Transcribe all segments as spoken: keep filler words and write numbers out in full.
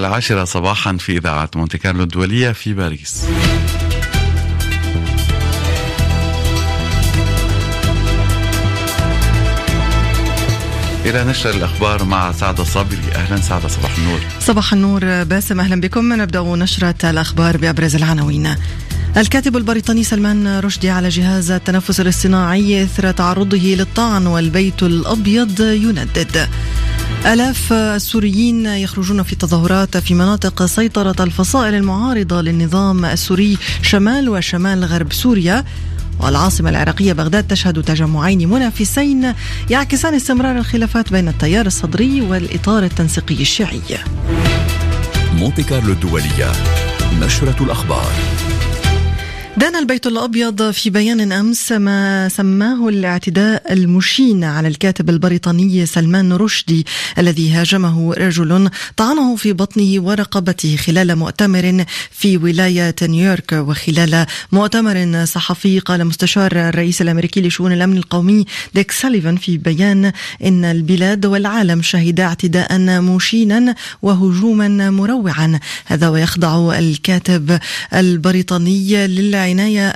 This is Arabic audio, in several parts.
العاشرة صباحا في إذاعة مونتي كارلو الدولية في باريس. إلى نشر الأخبار مع سعدة صابري. أهلا سعدة، صباح النور. صباح النور باسم، أهلا بكم. نبدأ نشرة الأخبار بأبرز العناوين. الكاتب البريطاني سلمان رشدي على جهاز التنفس الاصطناعي إثر تعرضه للطعن، والبيت الأبيض يندد. آلاف السوريين يخرجون في تظاهرات في مناطق سيطرة الفصائل المعارضة للنظام السوري شمال وشمال غرب سوريا. والعاصمة العراقية بغداد تشهد تجمعين منافسين يعكسان استمرار الخلافات بين التيار الصدري والإطار التنسيقي الشيعي. مونتي كارلو الدولية، نشرة الأخبار. دان البيت الأبيض في بيان أمس ما سماه الاعتداء المشين على الكاتب البريطاني سلمان رشدي الذي هاجمه رجل طعنه في بطنه ورقبته خلال مؤتمر في ولاية نيويورك. وخلال مؤتمر صحفي قال مستشار الرئيس الأمريكي لشؤون الأمن القومي ديك ساليفان في بيان إن البلاد والعالم شهدا اعتداء مشينا وهجوما مروعا. هذا ويخضع الكاتب البريطاني للعناية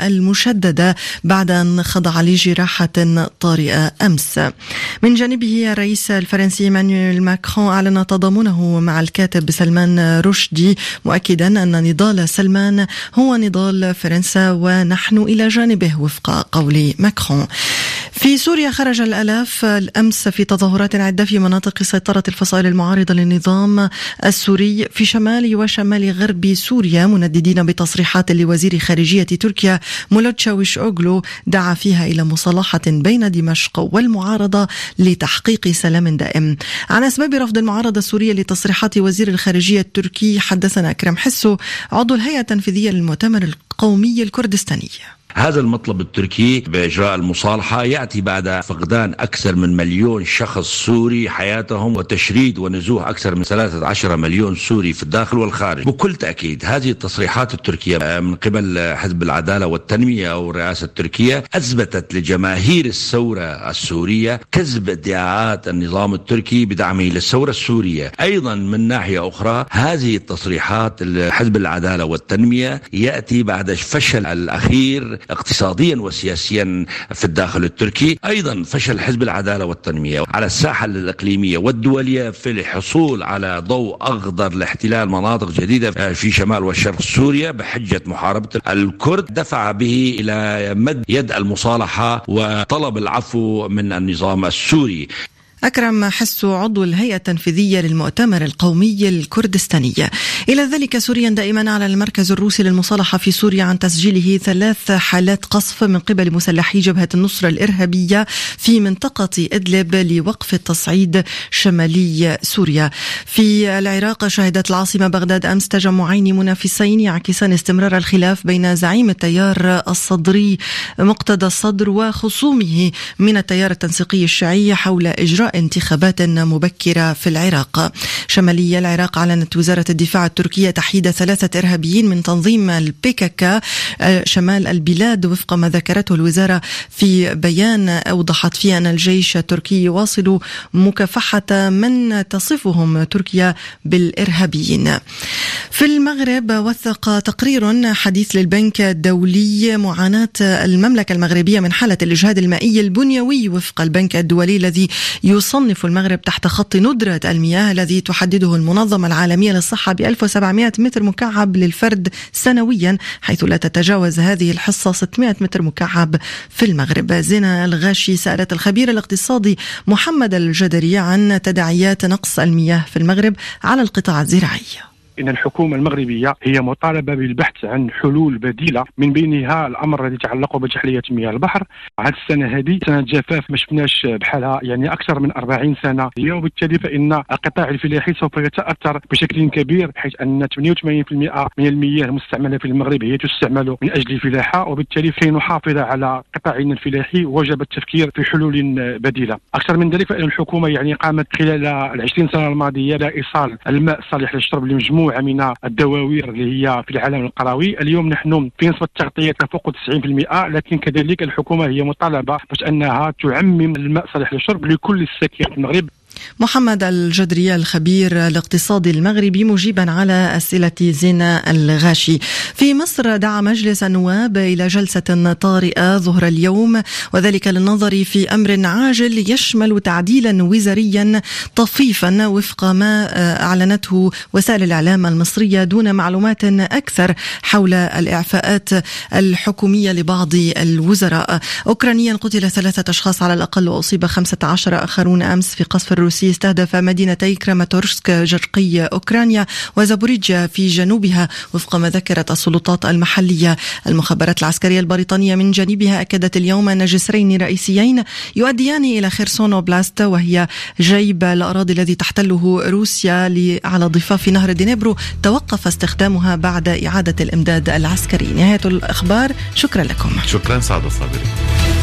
المشددة بعد أن خضع لجراحة طارئة أمس. من جانبه الرئيس الفرنسي إيمانويل ماكرون أعلن تضامنه مع الكاتب سلمان رشدي، مؤكدا أن نضال سلمان هو نضال فرنسا ونحن إلى جانبه وفق قول ماكرون. في سوريا خرج الآلاف الأمس في تظاهرات عدة في مناطق سيطرة الفصائل المعارضة للنظام السوري في شمال وشمال غرب سوريا، منددين بتصريحات لوزير خارجية تركيا مولود تشاوش أوغلو دعا فيها إلى مصالحة بين دمشق والمعارضة لتحقيق سلام دائم. عن أسباب رفض المعارضة السورية لتصريحات وزير الخارجية التركي حدثنا أكرم حسو، عضو الهيئة التنفيذية للمؤتمر القومي الكردستاني. هذا المطلب التركي بإجراء المصالحة يأتي بعد فقدان أكثر من مليون شخص سوري حياتهم وتشريد ونزوح أكثر من ثلاثة عشر مليون سوري في الداخل والخارج. بكل تأكيد هذه التصريحات التركية من قبل حزب العدالة والتنمية أو الرئاسة التركية أثبتت لجماهير الثورة السورية كذب ادعاءات النظام التركي بدعمه للثورة السورية. أيضا من ناحية أخرى هذه التصريحات حزب العدالة والتنمية يأتي بعد فشل الأخير اقتصاديا وسياسيا في الداخل التركي. أيضا فشل حزب العدالة والتنمية على الساحة الإقليمية والدولية في الحصول على ضوء أخضر لاحتلال مناطق جديدة في شمال وشرق سوريا بحجة محاربة الكرد، دفع به إلى مد يد المصالحة وطلب العفو من النظام السوري. أكرم حسو، عضو الهيئة التنفيذية للمؤتمر القومي الكردستاني. إلى ذلك سوريا دائما على المركز الروسي للمصالحة في سوريا عن تسجيله ثلاث حالات قصف من قبل مسلحي جبهة النصرة الإرهابية في منطقة إدلب لوقف التصعيد شمالي سوريا. في العراق شهدت العاصمة بغداد أمس تجمعين منافسين يعكسان استمرار الخلاف بين زعيم التيار الصدري مقتدى الصدر وخصومه من التيار التنسيقي الشيعي حول إجراء انتخابات مبكرة في العراق. شمالي العراق أعلنت وزارة الدفاع التركية تحييد ثلاثة إرهابيين من تنظيم البيكاكا شمال البلاد وفق ما ذكرته الوزارة في بيان أوضحت فيه أن الجيش التركي يواصل مكافحة من تصفهم تركيا بالإرهابيين. في المغرب وثق تقرير حديث للبنك الدولي معاناة المملكة المغربية من حالة الإجهاد المائي البنيوي وفق البنك الدولي الذي يصنف المغرب تحت خط ندرة المياه الذي تحدده المنظمة العالمية للصحة ب ألف وسبعمائة متر مكعب للفرد سنويا، حيث لا تتجاوز هذه الحصة ستمائة متر مكعب في المغرب. زينة الغاشي سألت الخبير الاقتصادي محمد الجدري عن تداعيات نقص المياه في المغرب على القطاع الزراعي. إن الحكومة المغربية هي مطالبة بالبحث عن حلول بديلة، من بينها الأمر الذي يتعلق بتحلية مياه البحر. هذه السنة هذه سنة جفاف ما شفناش بحالها يعني أكثر من أربعين سنة، وبالتالي فإن القطاع الفلاحي سوف يتأثر بشكل كبير، حيث أن ثمانية وثمانين بالمئة من المياه المستعملة في المغرب هي تستعمل من أجل الفلاحة، وبالتالي كي نحافظ على قطاعنا الفلاحي وجب التفكير في حلول بديلة. أكثر من ذلك فإن الحكومة يعني قامت خلال العشرين سنة الماضية لإيصال الماء الصالح للشرب لمجموعة من الدواوير اللي هي في العالم القروي. اليوم نحن في نسبة تغطية تفوق تسعين بالمئة، لكن كذلك الحكومة هي مطالبة باش أنها تعمم الماء صالح للشرب لكل الساكنين في المغرب. محمد الجدري الخبير الاقتصادي المغربي مجيبا على أسئلة زينة الغاشي. في مصر دعا مجلس النواب إلى جلسة طارئة ظهر اليوم، وذلك للنظر في أمر عاجل يشمل تعديلا وزاريا طفيفا وفق ما أعلنته وسائل الإعلام المصرية دون معلومات أكثر حول الإعفاءات الحكومية لبعض الوزراء. أوكرانيا قتل ثلاثة أشخاص على الأقل وأصيب خمسة عشر آخرون أمس في قصف الروسي استهدف مدينتي كراماتورسك شرقي أوكرانيا وزابوريجيا في جنوبها وفق ما ذكرت السلطات المحلية. المخابرات العسكرية البريطانية من جانبها أكدت اليوم أن جسرين رئيسيين يؤديان إلى خيرسون أوبلاست، وهي جيب الأراضي الذي تحتله روسيا على ضفاف نهر دنيبرو، توقف استخدامها بعد إعادة الإمداد العسكري. نهاية الأخبار، شكرا لكم. شكرا سعد الصابري.